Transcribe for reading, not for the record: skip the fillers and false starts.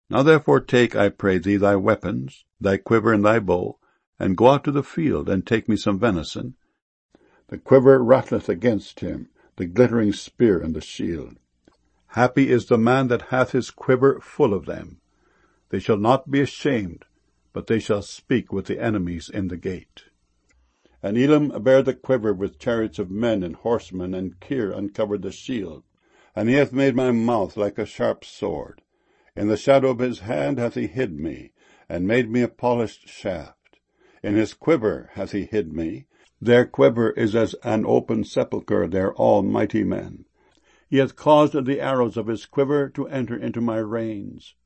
Now therefore take, I pray thee, thy weapons, thy quiver and thy bow, and go out to the field, and take me some venison. The quiver rattleth against him, the glittering spear and the shield. Happy is the man that hath his quiver full of them. They shall not be ashamed, but they shall speak with the enemies in the gate. And Elam bare the quiver with chariots of men and horsemen, and Kir uncovered the shield. And he hath made my mouth like a sharp sword. In the shadow of his hand hath he hid me, and made me a polished shaft. In his quiver hath he hid me. Their quiver is as an open sepulchre, their all mighty men. He hath caused the arrows of his quiver to enter into my reins.